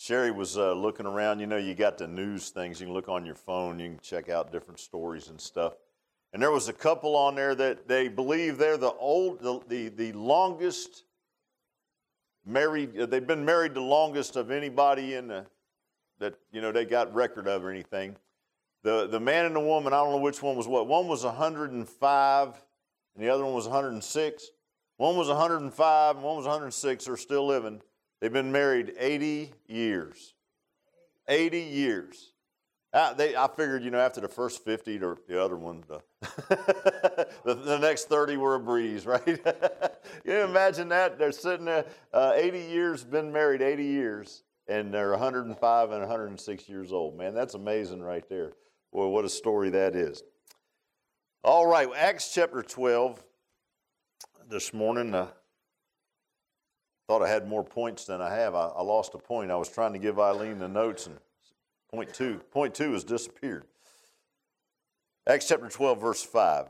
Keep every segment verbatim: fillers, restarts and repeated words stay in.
Sherry was uh, looking around. You know, you got the news things. You can look on your phone. You can check out different stories and stuff. And there was a couple on there that they believe they're the old, the the, the longest married. Uh, they've been married the longest of anybody in the that you know they got record of or anything. The the man and the woman. I don't know which one was what. One was one hundred five, and the other one was one hundred six. One was one hundred five, and one was one hundred six. They're still living. They've been married eighty years. eighty years. I, they, I figured, you know, after the first fifty, the, the other one, the, the, the next thirty were a breeze, right? You imagine that? They're sitting there, uh, eighty years, been married eighty years, and they're one hundred five and one hundred six years old. Man, that's amazing right there. Boy, what a story that is. All right, Acts chapter twelve this morning. Uh, thought I had more points than I have. I, I lost a point. I was trying to give Eileen the notes, and point two, point two has disappeared. Acts chapter twelve, verse five.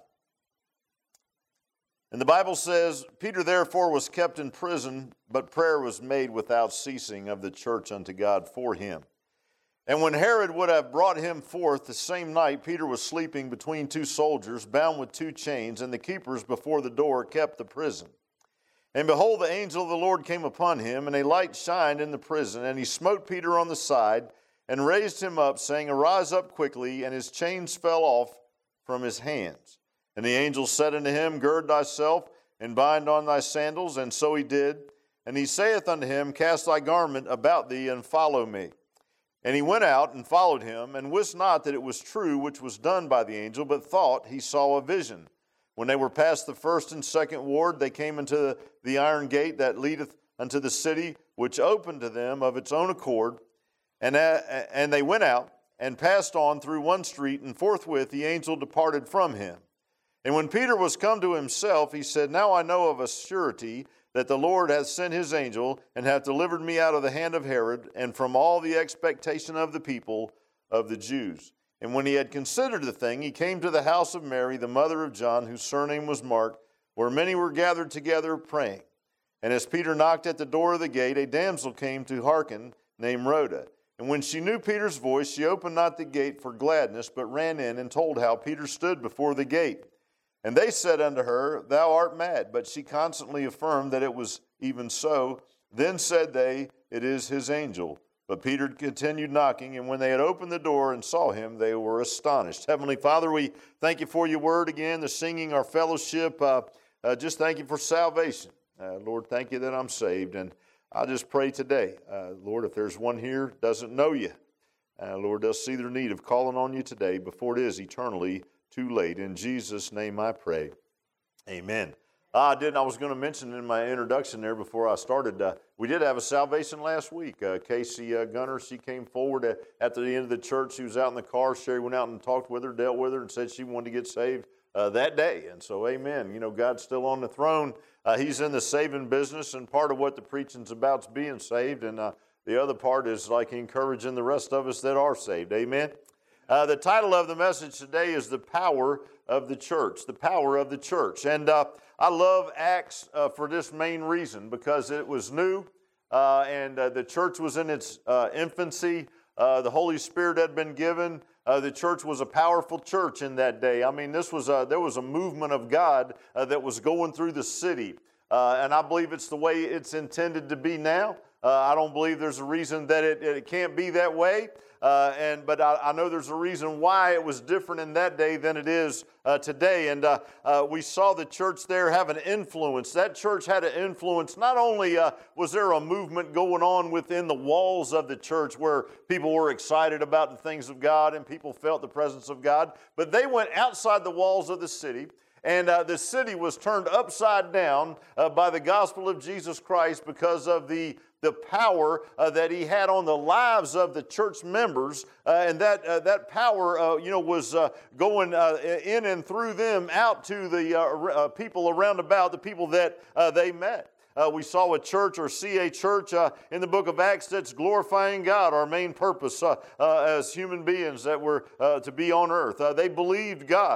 And the Bible says, Peter therefore was kept in prison, but prayer was made without ceasing of the church unto God for him. And when Herod would have brought him forth the same night, Peter was sleeping between two soldiers, bound with two chains, and the keepers before the door kept the prison. And behold, the angel of the Lord came upon him, and a light shined in the prison, and he smote Peter on the side, and raised him up, saying, Arise up quickly, and his chains fell off from his hands. And the angel said unto him, Gird thyself, and bind on thy sandals. And so he did. And he saith unto him, Cast thy garment about thee, and follow me. And he went out and followed him, and wist not that it was true which was done by the angel, but thought he saw a vision. When they were past the first and second ward, they came into the iron gate that leadeth unto the city, which opened to them of its own accord. And, uh, and they went out and passed on through one street, and forthwith the angel departed from him. And when Peter was come to himself, he said, Now I know of a surety that the Lord hath sent his angel, and hath delivered me out of the hand of Herod, and from all the expectation of the people of the Jews. And when he had considered the thing, he came to the house of Mary, the mother of John, whose surname was Mark, where many were gathered together praying. And as Peter knocked at the door of the gate, a damsel came to hearken, named Rhoda. And when she knew Peter's voice, she opened not the gate for gladness, but ran in and told how Peter stood before the gate. And they said unto her, Thou art mad. But she constantly affirmed that it was even so. Then said they, It is his angel. But Peter continued knocking, and when they had opened the door and saw him, they were astonished. Heavenly Father, we thank you for your word again, the singing, our fellowship. Uh, uh, just thank you for salvation. Uh, Lord, thank you that I'm saved. And I just pray today, uh, Lord, if there's one here doesn't know you, uh, Lord, they'll see their need of calling on you today before it is eternally too late. In Jesus' name I pray. Amen. Uh, I didn't. I was going to mention in my introduction there before I started, uh, we did have a salvation last week. Uh, Casey uh, Gunner, she came forward at, at the end of the church. She was out in the car. Sherry went out and talked with her, dealt with her, and said she wanted to get saved uh, that day. And so, amen. You know, God's still on the throne. Uh, he's in the saving business, and part of what the preaching's about is being saved, and uh, the other part is like encouraging the rest of us that are saved. Amen. Uh, the title of the message today is The Power of the Church. The Power of the Church. And uh, I love Acts uh, for this main reason, because it was new uh, and uh, the church was in its uh, infancy. Uh, the Holy Spirit had been given. Uh, the church was a powerful church in that day. I mean, this was a, there was a movement of God uh, that was going through the city. Uh, and I believe it's the way it's intended to be now. Uh, I don't believe there's a reason that it, it can't be that way. Uh, and but I, I know there's a reason why it was different in that day than it is uh, today. And uh, uh, we saw the church there have an influence. That church had an influence. Not only uh, was there a movement going on within the walls of the church where people were excited about the things of God and people felt the presence of God, but they went outside the walls of the city. And uh, the city was turned upside down uh, by the gospel of Jesus Christ because of the, the power uh, that he had on the lives of the church members. Uh, and that, uh, that power uh, you know, was uh, going uh, in and through them out to the uh, uh, people around about, the people that uh, they met. Uh, we saw a church or see a church uh, in the book of Acts that's glorifying God, our main purpose uh, uh, as human beings that were uh, to be on earth. Uh, they believed God.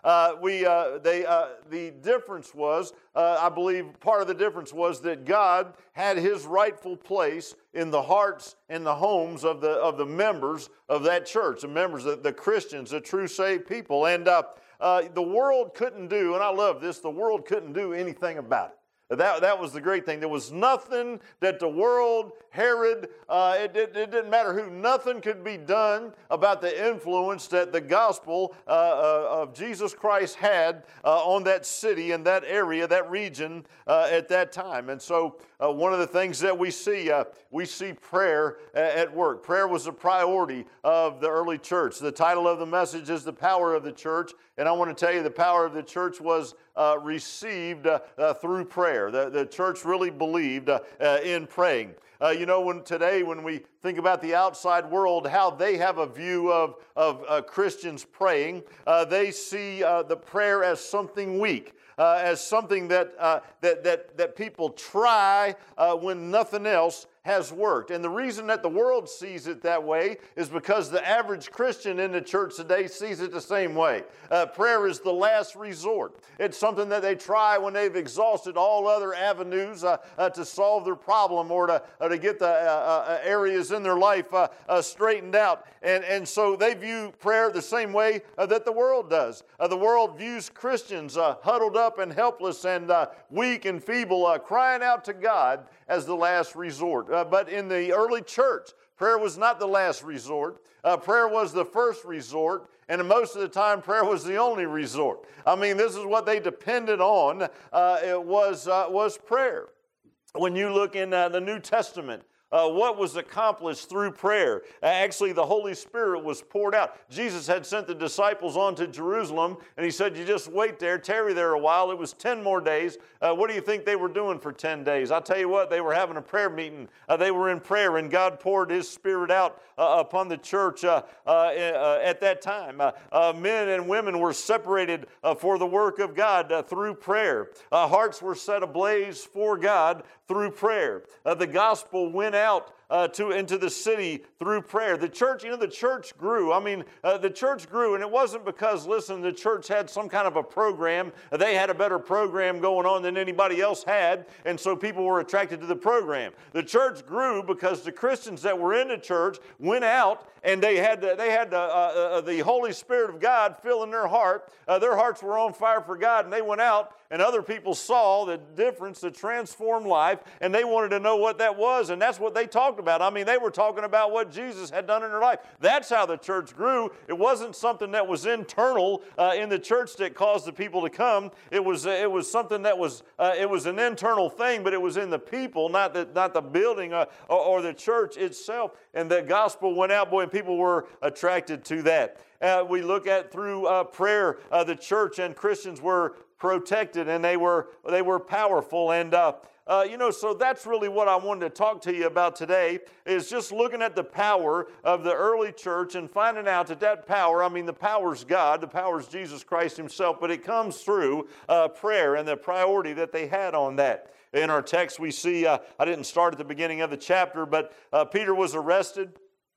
Uh, we, uh, they, uh, the difference was, uh, I believe part of the difference was that God had His rightful place in the hearts and the homes of the of the members of that church, the members, the, the Christians, the true saved people. And uh, uh, the world couldn't do, and I love this, the world couldn't do anything about it. That, that was the great thing. There was nothing that the world, Herod, uh, it, it, it didn't matter who, nothing could be done about the influence that the gospel uh, uh, of Jesus Christ had uh, on that city and that area, that region uh, at that time. And so uh, one of the things that we see, uh, we see prayer at work. Prayer was a priority of the early church. The title of the message is The Power of the Church. And I want to tell you the power of the church was uh, received uh, uh, through prayer. The, the church really believed uh, uh, in praying. Uh, you know, when today when we think about the outside world, how they have a view of, of uh, Christians praying, uh, they see uh, the prayer as something weak. Uh, as something that, uh, that, that, that people try uh, when nothing else has worked. And the reason that the world sees it that way is because the average Christian in the church today sees it the same way. Uh, prayer is the last resort. It's something that they try when they've exhausted all other avenues uh, uh, to solve their problem or to, uh, to get the uh, uh, areas in their life uh, uh, straightened out. And, and so they view prayer the same way uh, that the world does. Uh, the world views Christians uh, huddled up and helpless and uh, weak and feeble, uh, crying out to God as the last resort. Uh, but in the early church, prayer was not the last resort. Uh, prayer was the first resort, and most of the time, prayer was the only resort. I mean, this is what they depended on. Uh, it was uh, was prayer. When you look in uh, the New Testament, Uh, what was accomplished through prayer. Uh, actually, the Holy Spirit was poured out. Jesus had sent the disciples on to Jerusalem, and He said, you just wait there, tarry there a while. It was ten more days. Uh, what do you think they were doing for ten days? I'll tell you what, they were having a prayer meeting. Uh, they were in prayer, and God poured His Spirit out uh, upon the church uh, uh, uh, at that time. Uh, uh, men and women were separated uh, for the work of God uh, through prayer. Uh, hearts were set ablaze for God through prayer. Uh, the gospel went out uh, to into the city through prayer. The church, you know, the church grew. I mean, uh, the church grew, and it wasn't because, listen, the church had some kind of a program. They had a better program going on than anybody else had, and so people were attracted to the program. The church grew because the Christians that were in the church went out, and they had the, they had the, uh, uh, the Holy Spirit of God filling their heart. Uh, their hearts were on fire for God, and they went out, and other people saw the difference, the transformed life, and they wanted to know what that was, and that's what they talked about. I mean, they were talking about what Jesus had done in their life. That's how the church grew. It wasn't something that was internal uh, in the church that caused the people to come. It was uh, it was something that was uh, it was an internal thing, but it was in the people, not the not the building uh, or, or the church itself. And the gospel went out, boy, and people were attracted to that. Uh, we look at through uh, prayer, uh, the church and Christians were protected, and they were they were powerful. And uh, uh, you know, so that's really what I wanted to talk to you about today, is just looking at the power of the early church and finding out that that power, I mean, the power's God, the power's Jesus Christ Himself, but it comes through uh, prayer and the priority that they had on that. In our text, we see, uh, I didn't start at the beginning of the chapter, but uh, Peter was arrested.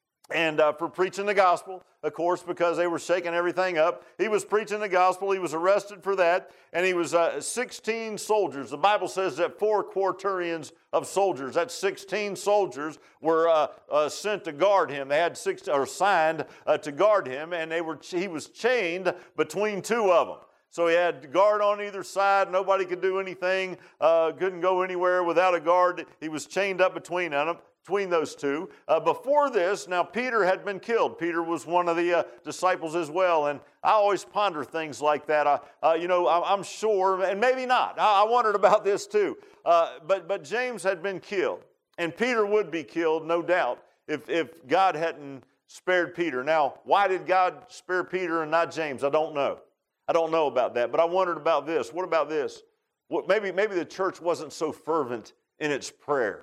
And uh, for preaching the gospel, of course, because they were shaking everything up. He was preaching the gospel. He was arrested for that. And he was uh, sixteen soldiers. The Bible says that four quaternions of soldiers, that's sixteen soldiers, were uh, uh, sent to guard him. They had six, or signed uh, to guard him, and they were he was chained between two of them. So he had guard on either side. Nobody could do anything, uh, couldn't go anywhere without a guard. He was chained up between them. Between those two. Uh, before this, now Peter had been killed. Peter was one of the uh, disciples as well, and I always ponder things like that. Uh, uh, you know, I, I'm sure, and maybe not. I, I wondered about this too. Uh, but but James had been killed, and Peter would be killed, no doubt, if if God hadn't spared Peter. Now, why did God spare Peter and not James? I don't know. I don't know about that. But I wondered about this. What about this? What, maybe maybe the church wasn't so fervent in its prayer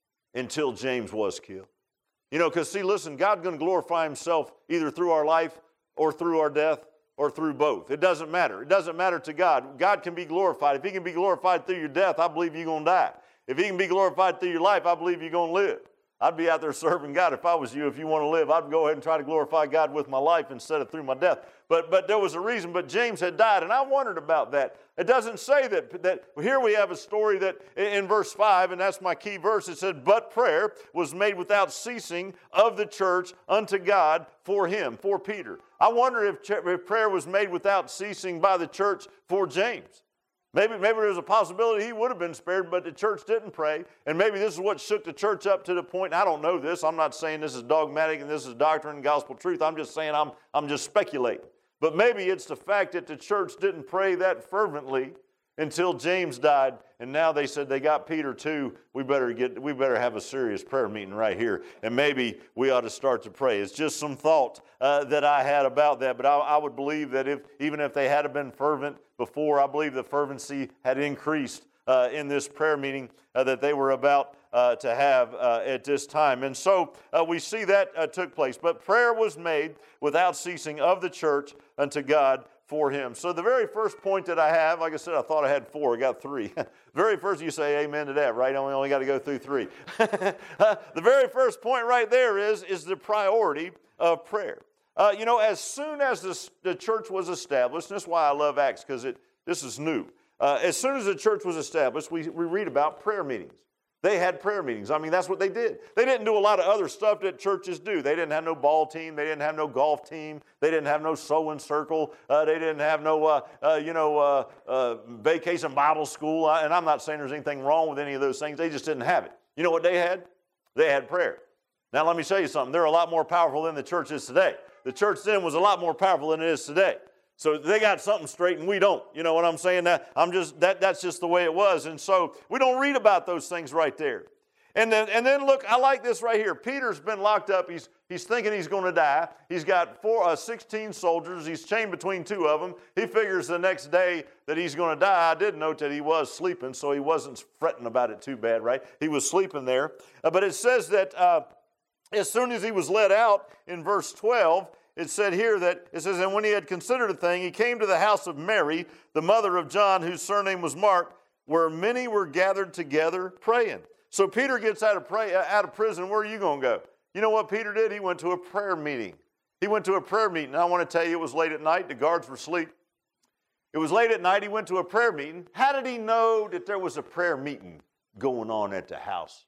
until James was killed. You know, because see, listen, God's going to glorify Himself either through our life or through our death or through both. It doesn't matter. It doesn't matter to God. God can be glorified. If He can be glorified through your death, I believe you're going to die. If He can be glorified through your life, I believe you're going to live. I'd be out there serving God if I was you. If you want to live, I'd go ahead and try to glorify God with my life instead of through my death. But but there was a reason. But James had died, and I wondered about that. It doesn't say that, that here we have a story that in verse five, and that's my key verse, it said, but prayer was made without ceasing of the church unto God for him, for Peter. I wonder if, if prayer was made without ceasing by the church for James. Maybe, maybe there was a possibility he would have been spared, but the church didn't pray. And maybe this is what shook the church up to the point. I don't know this. I'm not saying this is dogmatic and this is doctrine and gospel truth. I'm just saying I'm, I'm just speculating. But maybe it's the fact that the church didn't pray that fervently until James died, and now they said they got Peter too. We better get, we better have a serious prayer meeting right here, and maybe we ought to start to pray. It's just some thought uh, that I had about that, but I, I would believe that if even if they had been fervent before, I believe the fervency had increased uh, in this prayer meeting uh, that they were about uh, to have uh, at this time. And so uh, we see that uh, took place. But prayer was made without ceasing of the church unto God for him. So the very first point that I have, like I said, I thought I had four. I got three. Very first, you say amen to that, right? I only, only got to go through three. uh, the very first point right there is, is the priority of prayer. Uh, you know, as soon as this, the church was established, and that's why I love Acts, because it this is new. Uh, as soon as the church was established, we, we read about prayer meetings. They had prayer meetings. I mean, that's what they did. They didn't do a lot of other stuff that churches do. They didn't have no ball team. They didn't have no golf team. They didn't have no sewing circle. Uh, they didn't have no, uh, uh, you know, uh, uh, vacation Bible school. I, and I'm not saying there's anything wrong with any of those things. They just didn't have it. You know what they had? They had prayer. Now, let me tell you something. They're a lot more powerful than the church is today. The church then was a lot more powerful than it is today. So they got something straight and we don't. You know what I'm saying? That I'm just that that's just the way it was. And so we don't read about those things right there. And then and then look, I like this right here. Peter's been locked up. He's he's thinking he's going to die. He's got four uh, sixteen soldiers. He's chained between two of them. He figures the next day that he's going to die. I did note that he was sleeping, so he wasn't fretting about it too bad, right? He was sleeping there. Uh, but it says that uh, as soon as he was let out in verse twelve, it said here that, it says, and when he had considered a thing, he came to the house of Mary, the mother of John, whose surname was Mark, where many were gathered together praying. So Peter gets out of, pray, out of prison. Where are you going to go? You know what Peter did? He went to a prayer meeting. He went to a prayer meeting. I want to tell you, it was late at night. The guards were asleep. It was late at night. He went to a prayer meeting. How did he know that there was a prayer meeting going on at the house,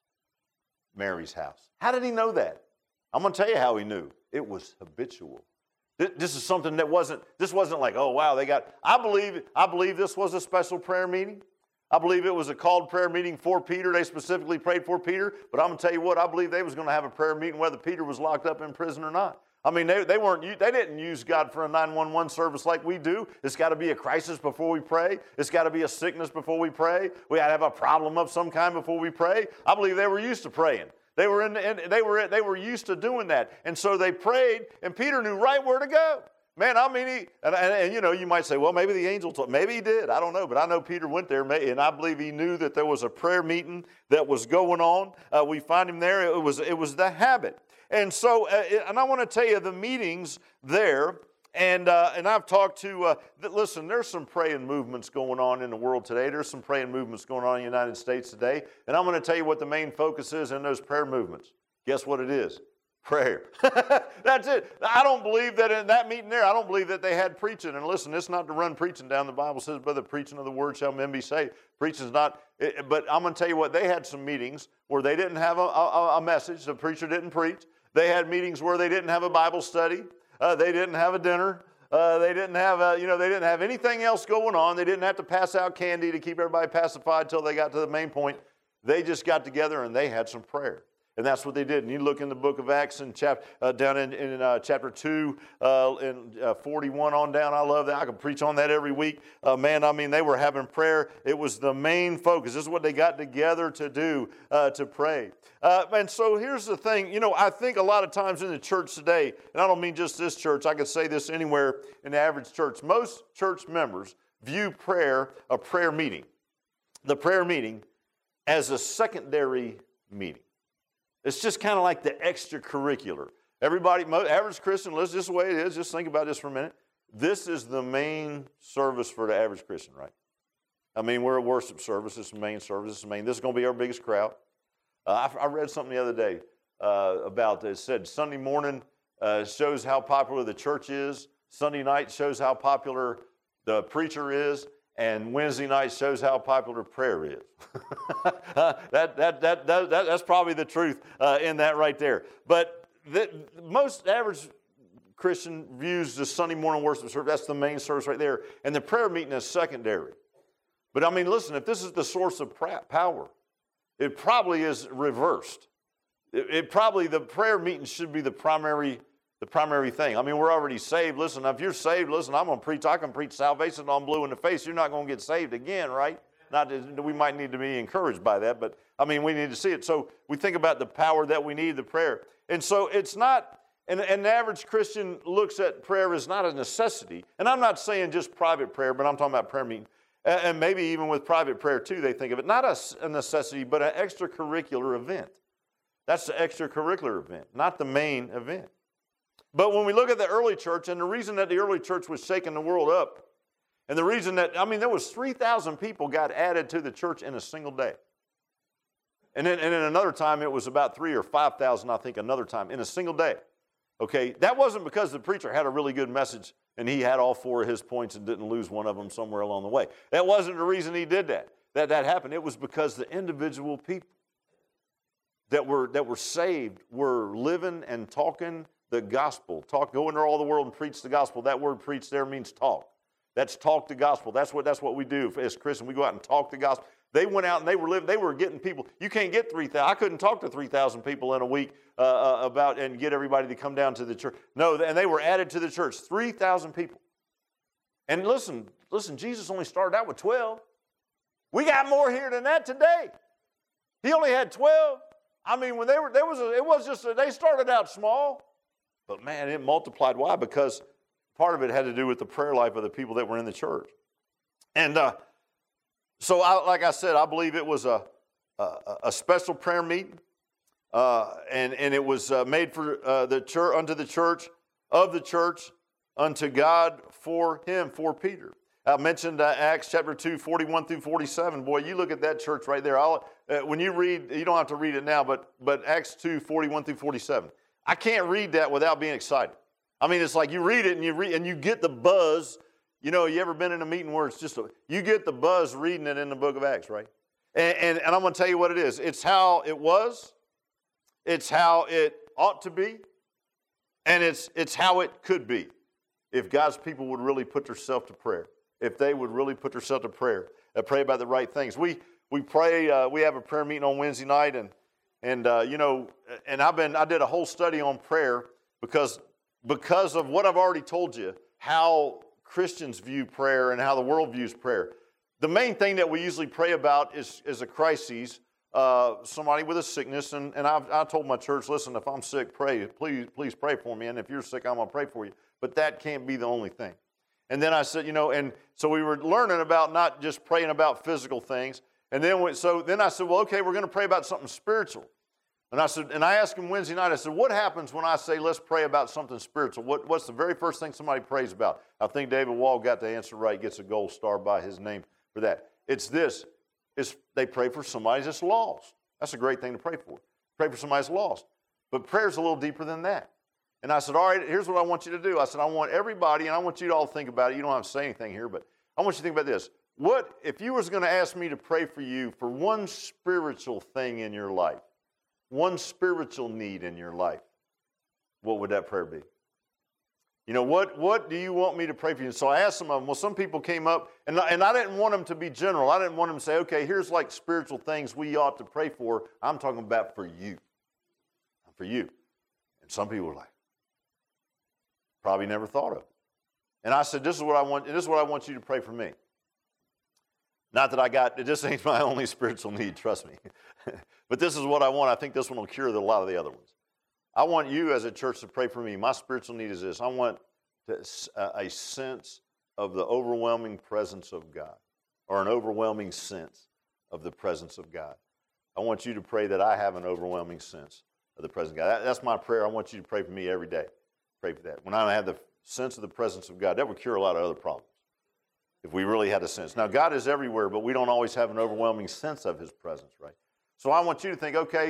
Mary's house? How did he know that? I'm going to tell you how he knew. It was habitual. This is something that wasn't, this wasn't like, oh, wow, they got, I believe, I believe this was a special prayer meeting. I believe it was a called prayer meeting for Peter. They specifically prayed for Peter. But I'm going to tell you what, I believe they was going to have a prayer meeting whether Peter was locked up in prison or not. I mean, they, they weren't, they didn't use God for a nine one one service like we do. It's got to be a crisis before we pray. It's got to be a sickness before we pray. We got to have a problem of some kind before we pray. I believe they were used to praying. They were, in, in, they, were, they were used to doing that. And so they prayed, and Peter knew right where to go. Man, I mean, he, and, and, and you know, you might say, well, maybe the angel told, maybe he did. I don't know, but I know Peter went there, and I believe he knew that there was a prayer meeting that was going on. Uh, we find him there. It was, it was the habit. And so, uh, and I want to tell you the meetings there, and uh, and I've talked to, uh, th- listen, there's some praying movements going on in the world today. There's some praying movements going on in the United States today. And I'm going to tell you what the main focus is in those prayer movements. Guess what it is? Prayer. That's it. I don't believe that in that meeting there, I don't believe that they had preaching. And listen, it's not to run preaching down. The Bible says, by the preaching of the word shall men be saved. Preaching's not, it, but I'm going to tell you what, they had some meetings where they didn't have a, a, a message. The preacher didn't preach. They had meetings where they didn't have a Bible study. Uh, they didn't have a dinner. Uh, they didn't have a, you know, they didn't have anything else going on. They didn't have to pass out candy to keep everybody pacified until they got to the main point. They just got together and they had some prayer. And that's what they did. And you look in the book of Acts and chap, uh, down in, in uh, chapter two, uh, in uh, forty-one on down. I love that. I could preach on that every week. Uh, man, I mean, they were having prayer. It was the main focus. This is what they got together to do, uh, to pray. Uh, and so here's the thing. You know, I think a lot of times in the church today, and I don't mean just this church. I could say this anywhere in the average church. Most church members view prayer, a prayer meeting, the prayer meeting, as a secondary meeting. It's just kind of like the extracurricular. Everybody, average Christian, listen, this is the way it is. Just think about this for a minute. This is the main service for the average Christian, right? I mean, we're a worship service. It's the main service. It's the main. This is going to be our biggest crowd. Uh, I, I read something the other day. uh, about it said Sunday morning uh, shows how popular the church is. Sunday night shows how popular the preacher is. And Wednesday night shows how popular prayer is. uh, that, that, that, that, that's probably the truth uh, in that right there. But the, most average Christian views the Sunday morning worship service. That's the main service right there. And the prayer meeting is secondary. But I mean, listen, if this is the source of power, it probably is reversed. It, it probably, the prayer meeting should be the primary The primary thing. I mean, we're already saved. Listen, if you're saved, listen, I'm going to preach. I can preach salvation on blue in the face. You're not going to get saved again, right? Not that we might need to be encouraged by that, but I mean, we need to see it. So we think about the power that we need, the prayer. And so it's not, and an average Christian looks at prayer as not a necessity. And I'm not saying just private prayer, but I'm talking about prayer meeting. And maybe even with private prayer too, they think of it not a necessity, but an extracurricular event. That's the extracurricular event, not the main event. But when we look at the early church, and the reason that the early church was shaking the world up, and the reason that, I mean, there was three thousand people got added to the church in a single day. And then, and then another time it was about three or five thousand, I think, another time in a single day. Okay, that wasn't because the preacher had a really good message and he had all four of his points and didn't lose one of them somewhere along the way. That wasn't the reason he did that, that that happened. It was because the individual people that were, that were saved were living and talking the gospel. Talk, go into all the world and preach the gospel. That word preach there means talk. That's talk the gospel. That's what, that's what we do as Christians. We go out and talk the gospel. They went out and they were living, they were getting people. You can't get three thousand. I couldn't talk to three thousand people in a week uh, uh, about and get everybody to come down to the church. No, and they were added to the church, three thousand people. And listen, listen, Jesus only started out with twelve. We got more here than that today. He only had twelve. I mean, when they were, there was a, it was just, a, they started out small, but man, it multiplied. Why? Because part of it had to do with the prayer life of the people that were in the church. And uh, so, I, like I said, I believe it was a, a, a special prayer meeting, uh, and, and it was uh, made for uh, the church, unto the church, of the church, unto God, for him, for Peter. I mentioned uh, Acts chapter two, forty-one through forty-seven. Boy, you look at that church right there. I'll, uh, when you read, you don't have to read it now, but, but Acts two, forty-one through forty-seven. I can't read that without being excited. I mean, it's like you read it and you read and you get the buzz. You know, you ever been in a meeting where it's just, a, you get the buzz reading it in the book of Acts, right? And, and, and I'm going to tell you what it is. It's how it was. It's how it ought to be. And it's, it's how it could be if God's people would really put themselves to prayer. If they would really put themselves to prayer and pray about the right things. We we pray, uh, we have a prayer meeting on Wednesday night, and and uh, you know, and I've been I did a whole study on prayer because because of what I've already told you, how Christians view prayer and how the world views prayer. The main thing that we usually pray about is, is a crisis, uh, somebody with a sickness, and, and I've, I told my church, listen, if I'm sick, pray, please, please pray for me, and if you're sick, I'm going to pray for you. But that can't be the only thing. And then I said, you know, and so we were learning about not just praying about physical things. And then, we, so then I said, well, okay, we're going to pray about something spiritual. And I said, and I asked him Wednesday night, I said, what happens when I say, let's pray about something spiritual? What, what's the very first thing somebody prays about? I think David Wall got the answer right, gets a gold star by his name for that. It's this, it's they pray for somebody that's lost. That's a great thing to pray for. Pray for somebody that's lost. But prayer's a little deeper than that. And I said, all right, here's what I want you to do. I said, I want everybody, and I want you to all think about it. You don't have to say anything here, but I want you to think about this. What, if you was going to ask me to pray for you for one spiritual thing in your life, one spiritual need in your life, what would that prayer be? You know, what, what do you want me to pray for you? And so I asked some of them. Well, some people came up, and, and I didn't want them to be general. I didn't want them to say, okay, here's like spiritual things we ought to pray for. I'm talking about for you. For you. And some people were like, probably never thought of it. And I said, this is what I want, this is what I want you to pray for me. Not that I got, this ain't my only spiritual need, trust me. But this is what I want. I think this one will cure the, a lot of the other ones. I want you as a church to pray for me. My spiritual need is this. I want to, uh, a sense of the overwhelming presence of God, or an overwhelming sense of the presence of God. I want you to pray that I have an overwhelming sense of the presence of God. That, that's my prayer. I want you to pray for me every day. Pray for that. When I have the sense of the presence of God, that would cure a lot of other problems. If we really had a sense. Now, God is everywhere, but we don't always have an overwhelming sense of his presence, right? So I want you to think, okay,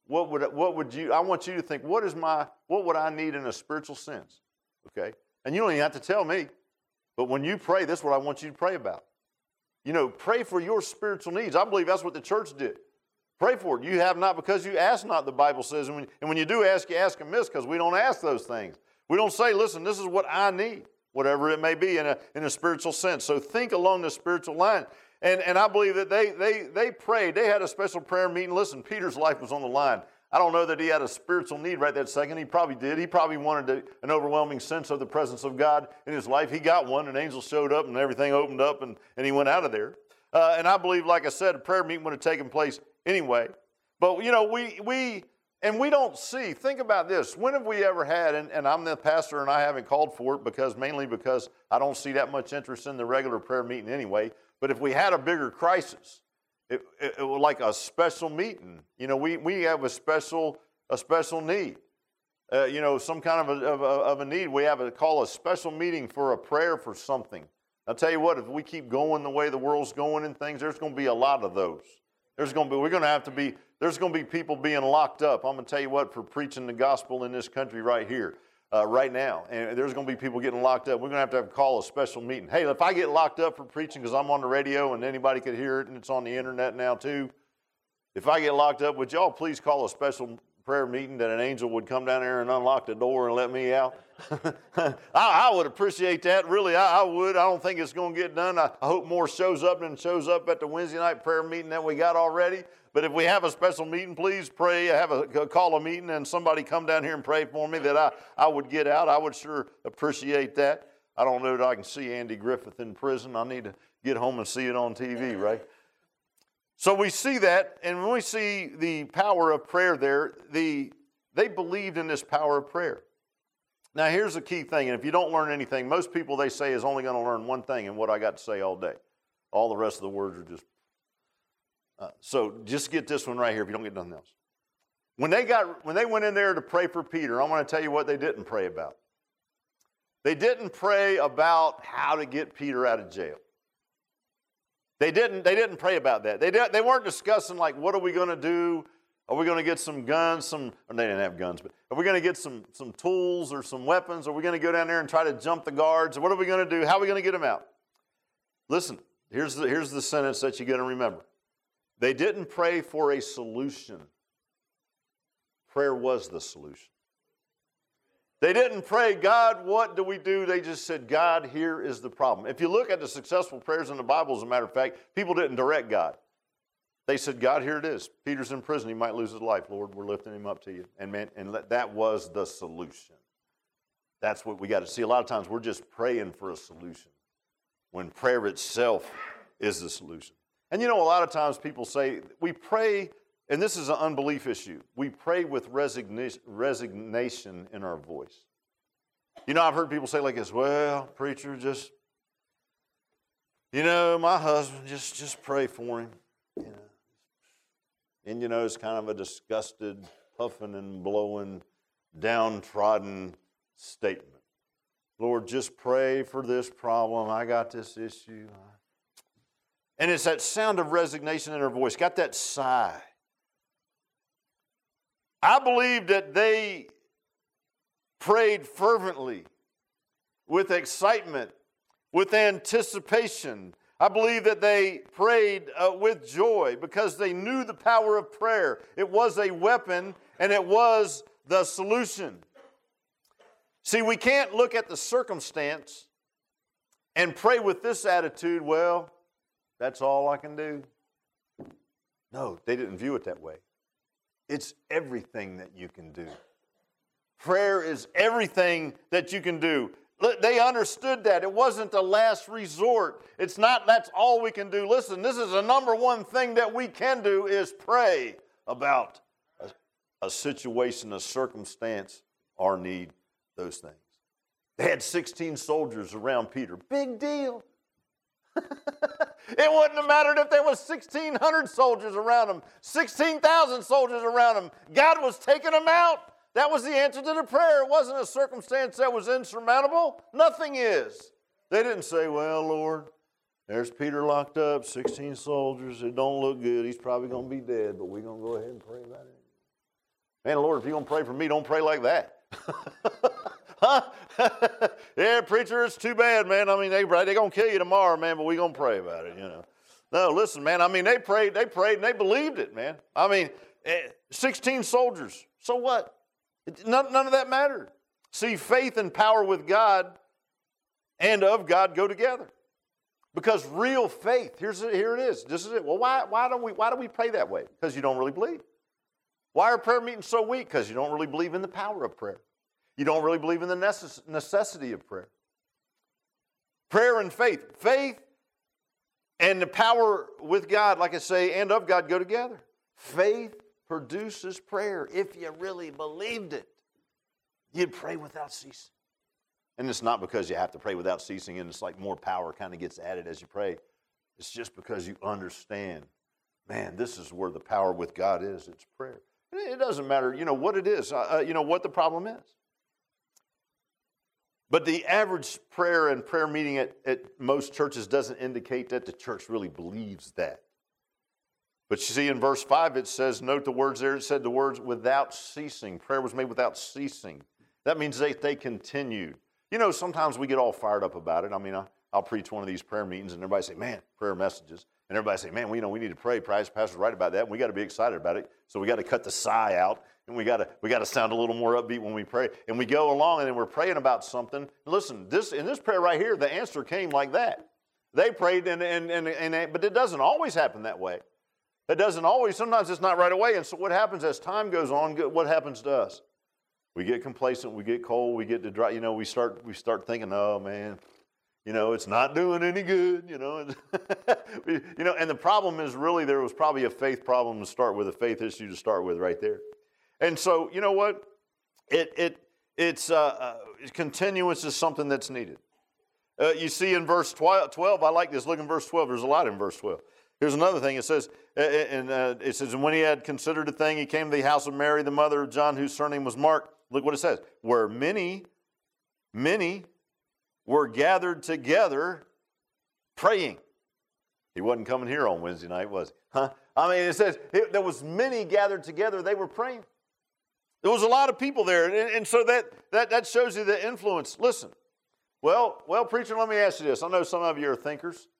what would what would you? I want you to think, what is my what would I need in a spiritual sense? Okay, and you don't even have to tell me, but when you pray, this is what I want you to pray about. You know, pray for your spiritual needs. I believe that's what the church did. Pray for it. You have not because you ask not, the Bible says. And when, and when you do ask, you ask amiss because we don't ask those things. We don't say, listen, this is what I need, whatever it may be in a, in a spiritual sense. So think along the spiritual line. And, and I believe that they, they, they prayed. They had a special prayer meeting. Listen, Peter's life was on the line. I don't know that he had a spiritual need right that second. He probably did. He probably wanted to, an overwhelming sense of the presence of God in his life. He got one. An angel showed up and everything opened up and, and he went out of there. Uh, and I believe, like I said, a prayer meeting would have taken place anyway. But, you know, we, we and we don't see, think about this. When have we ever had, and, and I'm the pastor and I haven't called for it because mainly because I don't see that much interest in the regular prayer meeting anyway. But if we had a bigger crisis, it, it, it was like a special meeting. You know, we, we have a special, a special need. Uh, you know, some kind of a, of, a, of a need. We have a call a special meeting for a prayer for something. I'll tell you what, if we keep going the way the world's going and things, there's going to be a lot of those. There's going to be, we're going to have to be, there's going to be people being locked up. I'm going to tell you what, for preaching the gospel in this country right here, uh, right now. And there's going to be people getting locked up. We're going to have to have call a special meeting. Hey, if I get locked up for preaching because I'm on the radio and anybody could hear it and it's on the internet now too, if I get locked up, would y'all please call a special prayer meeting that an angel would come down there and unlock the door and let me out? I, I would appreciate that. Really, I, I would. I don't think it's going to get done. I, I hope more shows up than shows up at the Wednesday night prayer meeting that we got already. But if we have a special meeting, please pray. Have a call a meeting and somebody come down here and pray for me that I, I would get out. I would sure appreciate that. I don't know that I can see Andy Griffith in prison. I need to get home and see it on T V, right? So we see that, and when we see the power of prayer there, the they believed in this power of prayer. Now, here's the key thing, and if you don't learn anything, most people, they say, is only going to learn one thing, and what I got to say all day. All the rest of the words are just... Uh, so just get this one right here if you don't get nothing else. When they, got, when they went in there to pray for Peter, I'm going to tell you what they didn't pray about. They didn't pray about how to get Peter out of jail. They didn't, they didn't pray about that. They, did, they weren't discussing, like, what are we going to do? Are we going to get some guns? Some, or they didn't have guns, but are we going to get some, some tools or some weapons? Are we going to go down there and try to jump the guards? What are we going to do? How are we going to get them out? Listen, here's the, here's the sentence that you're going to remember. They didn't pray for a solution. Prayer was the solution. They didn't pray, God, what do we do? They just said, God, here is the problem. If you look at the successful prayers in the Bible, as a matter of fact, people didn't direct God. They said, God, here it is. Peter's in prison. He might lose his life. Lord, we're lifting him up to you. And man, and that was the solution. That's what we got to see. A lot of times we're just praying for a solution when prayer itself is the solution. And you know, a lot of times people say, we pray, and this is an unbelief issue. We pray with resignation, resignation in our voice. You know, I've heard people say like this, well, preacher, just, you know, my husband, just, just pray for him. You know. And, you know, it's kind of a disgusted, puffing and blowing, downtrodden statement. Lord, just pray for this problem. I got this issue. And it's that sound of resignation in her voice, got that sigh. I believe that they prayed fervently, with excitement, with anticipation. I believe that they prayed uh, with joy because they knew the power of prayer. It was a weapon and it was the solution. See, we can't look at the circumstance and pray with this attitude, well, that's all I can do. No, they didn't view it that way. It's everything that you can do. Prayer is everything that you can do. They understood that. It wasn't the last resort. It's not that's all we can do. Listen, this is the number one thing that we can do is pray about a, a situation, a circumstance, our need, those things. They had sixteen soldiers around Peter. Big deal. It wouldn't have mattered if there was sixteen hundred soldiers around him, sixteen thousand soldiers around him. God was taking them out. That was the answer to the prayer. It wasn't a circumstance that was insurmountable. Nothing is. They didn't say, well, Lord, there's Peter locked up, sixteen soldiers. It don't look good. He's probably going to be dead, but we're going to go ahead and pray about it. Man, Lord, if you're going to pray for me, don't pray like that. Huh? Yeah, preacher, it's too bad, man. I mean, they, they're going to kill you tomorrow, man, but we're going to pray about it, you know. No, listen, man, I mean, they prayed, they prayed, and they believed it, man. I mean, sixteen soldiers, so what? None, none of that mattered. See, faith and power with God and of God go together. Because real faith, here's it, here it is. This is it. Well, why, why, don't we, why do we pray that way? Because you don't really believe. Why are prayer meetings so weak? Because you don't really believe in the power of prayer. You don't really believe in the necess- necessity of prayer. Prayer and faith. Faith and the power with God, like I say, and of God go together. Faith produces prayer. If you really believed it, you'd pray without ceasing. And it's not because you have to pray without ceasing and it's like more power kind of gets added as you pray. It's just because you understand, man, this is where the power with God is. It's prayer. It doesn't matter, you know, what it is, uh, you know, what the problem is. But the average prayer and prayer meeting at, at most churches doesn't indicate that the church really believes that. But you see in verse five, it says, note the words there, it said the words without ceasing. Prayer was made without ceasing. That means they, they continued. You know, sometimes we get all fired up about it. I mean, I, I'll preach one of these prayer meetings and everybody say, man, prayer messages. And everybody say, man, we you know we need to pray. Pastor's right about that. And we got to be excited about it. So we got to cut the sigh out. And we got to we got to sound a little more upbeat when we pray. And we go along and then we're praying about something. Listen, this in this prayer right here, the answer came like that. They prayed, and and and, and but it doesn't always happen that way. It doesn't always. Sometimes it's not right away. And so what happens as time goes on? What happens to us? We get complacent. We get cold. We get to dry. You know, we start we start thinking, oh man, you know, it's not doing any good. You know, you know. And the problem is really there was probably a faith problem to start with, a faith issue to start with, right there. And so, you know what? It it it's uh, uh, continuance is something that's needed. Uh, you see in verse twelve, I like this. Look in verse twelve. There's a lot in verse twelve. Here's another thing. It says, and uh, it says, and when he had considered a thing, he came to the house of Mary, the mother of John, whose surname was Mark. Look what it says. Where many, many were gathered together praying. He wasn't coming here on Wednesday night, was he? Huh? I mean, it says it, there was many gathered together. They were praying. There was a lot of people there, and, and so that, that, that shows you the influence. Listen, well, well, preacher, let me ask you this. I know some of you are thinkers.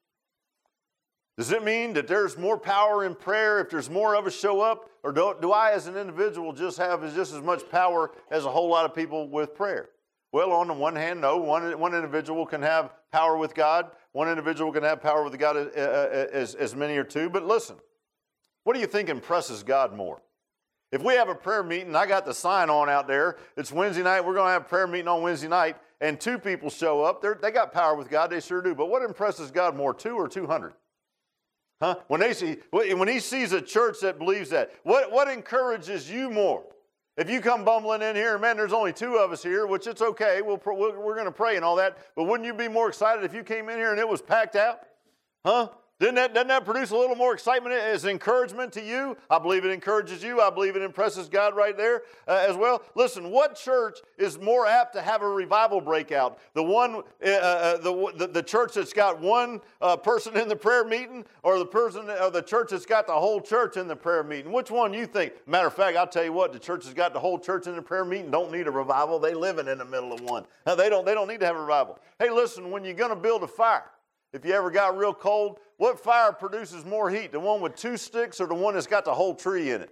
Does it mean that there's more power in prayer if there's more of us show up? Or do, do I as an individual just have just as much power as a whole lot of people with prayer? Well, on the one hand, no. One, one individual can have power with God. One individual can have power with God as, as, as many or two. But listen, what do you think impresses God more? If we have a prayer meeting, I got the sign on out there, it's Wednesday night, we're going to have a prayer meeting on Wednesday night, and two people show up, They're, they got power with God, they sure do. But what impresses God more, two or two hundred? Huh? When they see, when he sees a church that believes that, what, what encourages you more? If you come bumbling in here, man, there's only two of us here, which it's okay, we'll, we're going to pray and all that, but wouldn't you be more excited if you came in here and it was packed out? Huh? Didn't that, doesn't that produce a little more excitement as encouragement to you? I believe it encourages you. I believe it impresses God right there uh, as well. Listen, what church is more apt to have a revival breakout? The one, uh, uh, the, the the church that's got one uh, person in the prayer meeting, or the person, or the church that's got the whole church in the prayer meeting? Which one you think? Matter of fact, I'll tell you what: the church that's got the whole church in the prayer meeting don't need a revival. They living in the middle of one. Now, they don't. They don't need to have a revival. Hey, listen, when you're going to build a fire, if you ever got real cold, what fire produces more heat? The one with two sticks or the one that's got the whole tree in it?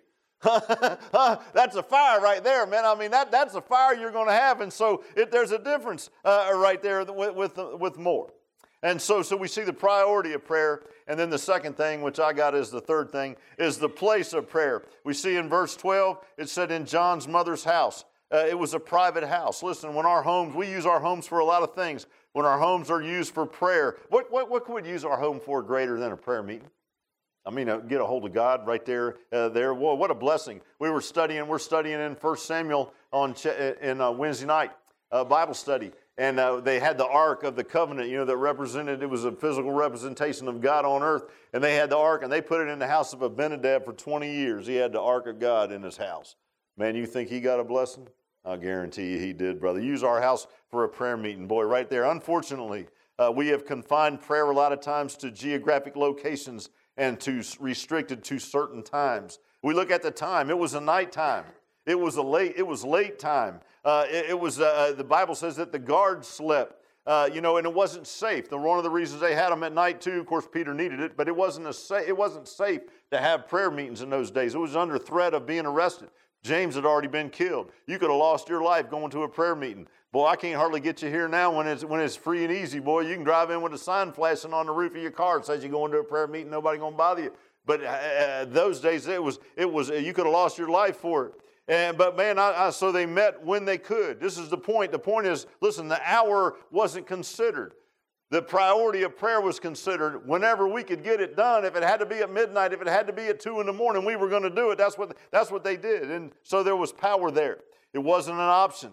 That's a fire right there, man. I mean, that, that's a fire you're going to have. And so it, there's a difference uh, right there with, with, with more. And so, so we see the priority of prayer. And then the second thing, which I got as the third thing, is the place of prayer. We see in verse twelve, it said in John's mother's house. Uh, it was a private house. Listen, when our homes, we use our homes for a lot of things. When our homes are used for prayer, what, what, what can we use our home for greater than a prayer meeting? I mean, uh, get a hold of God right there. Uh, there. Whoa, what a blessing. We were studying, we're studying in First Samuel on ch- in uh, Wednesday night, uh, Bible study. And uh, they had the Ark of the Covenant, you know, that represented, it was a physical representation of God on earth. And they had the Ark, and they put it in the house of Abinadab for twenty years. He had the Ark of God in his house. Man, you think he got a blessing? I guarantee you he did, brother. Use our house for a prayer meeting. Boy, right there. Unfortunately, uh, we have confined prayer a lot of times to geographic locations and to restricted to certain times. We look at the time. It was a nighttime. It was a late, it was late time. Uh, it, it was, uh, the Bible says that the guards slept. Uh, you know, and it wasn't safe. The, one of the reasons they had them at night too, of course, Peter needed it, but it wasn't a sa- it wasn't safe to have prayer meetings in those days. It was under threat of being arrested. James had already been killed. You could have lost your life going to a prayer meeting. Boy, I can't hardly get you here now when it's when it's free and easy. Boy, you can drive in with a sign flashing on the roof of your car that says you're going to a prayer meeting. Nobody gonna bother you. But uh, those days, it was it was you could have lost your life for it. And, but man, I, I, so they met when they could. This is the point. The point is, listen, the hour wasn't considered. The priority of prayer was considered whenever we could get it done. If it had to be at midnight, if it had to be at two in the morning, we were going to do it. That's what, that's what they did. And so there was power there. It wasn't an option.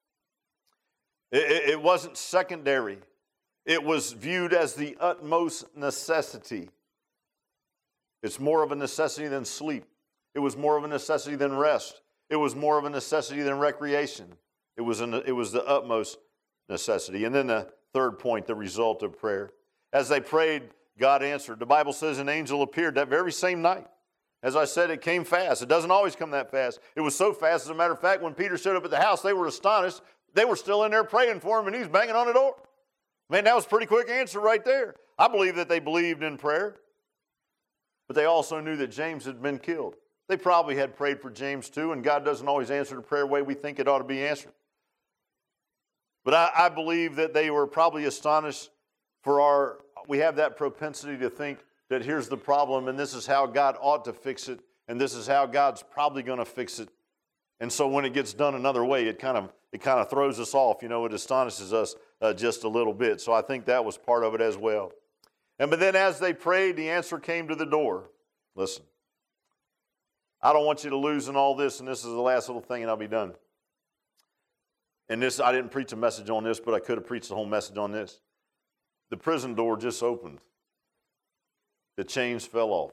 It, it, it wasn't secondary. It was viewed as the utmost necessity. It's more of a necessity than sleep. It was more of a necessity than rest. It was more of a necessity than recreation. It was, an, it was the utmost necessity. And then the third point, the result of prayer. As they prayed, God answered. The Bible says an angel appeared that very same night. As I said, it came fast. It doesn't always come that fast. It was so fast, as a matter of fact, when Peter showed up at the house, they were astonished. They were still in there praying for him, and he was banging on the door. Man, that was a pretty quick answer right there. I believe that they believed in prayer, but they also knew that James had been killed. They probably had prayed for James too, and God doesn't always answer the prayer the way we think it ought to be answered. But I, I believe that they were probably astonished for our, we have that propensity to think that here's the problem, and this is how God ought to fix it, and this is how God's probably going to fix it. And so when it gets done another way, it kind of it kind of throws us off. You know, it astonishes us uh, just a little bit. So I think that was part of it as well. And but then as they prayed, the answer came to the door. Listen. I don't want you to lose in all this, and this is the last little thing, and I'll be done. And this, I didn't preach a message on this, but I could have preached the whole message on this. The prison door just opened. The chains fell off.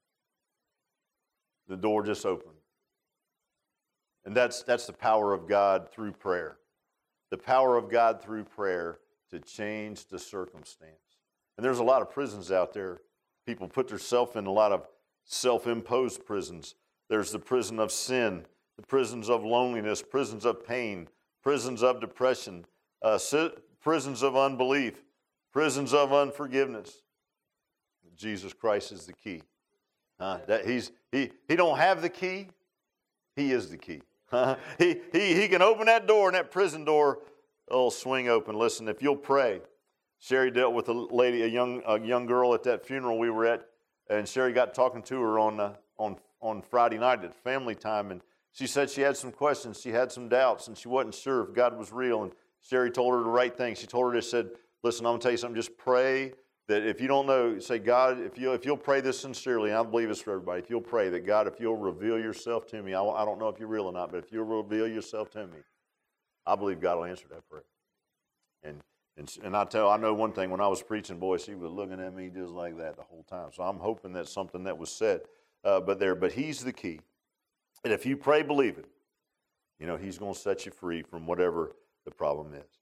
The door just opened. And that's, that's the power of God through prayer. The power of God through prayer to change the circumstance. And there's a lot of prisons out there. People put themselves in a lot of self-imposed prisons. There's the prison of sin, the prisons of loneliness, prisons of pain, prisons of depression, uh, prisons of unbelief, prisons of unforgiveness. Jesus Christ is the key. Uh, that he's he he don't have the key. He is the key. Uh, he he he can open that door, and that prison door will swing open. Listen, if you'll pray. Sherry dealt with a lady, a young a young girl at that funeral we were at, and Sherry got talking to her on uh, on. on Friday night at family time, and she said she had some questions, she had some doubts, and she wasn't sure if God was real, and Sherry told her the right thing. She told her, she said, listen, I'm going to tell you something, just pray that if you don't know, say, God, if, you, if you'll pray this sincerely, and I believe it's for everybody, if you'll pray that, God, if you'll reveal yourself to me, I, I don't know if you're real or not, but if you'll reveal yourself to me, I believe God will answer that prayer. And and, and I tell, I know one thing, when I was preaching, boy, she was looking at me just like that the whole time, so I'm hoping that's something that was said. Uh, but there, but he's the key. And if you pray, believe it, you know, he's going to set you free from whatever the problem is.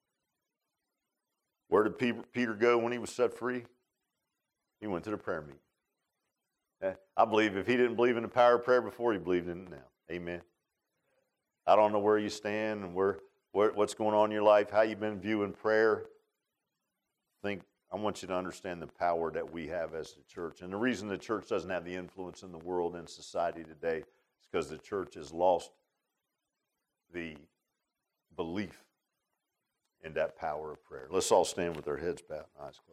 Where did Peter go when he was set free? He went to the prayer meeting. I believe if he didn't believe in the power of prayer before, he believed in it now. Amen. I don't know where you stand and where, where what's going on in your life, how you've been viewing prayer. Think. I want you to understand the power that we have as the church. And the reason the church doesn't have the influence in the world and society today is because the church has lost the belief in that power of prayer. Let's all stand with our heads bowed and eyes closed.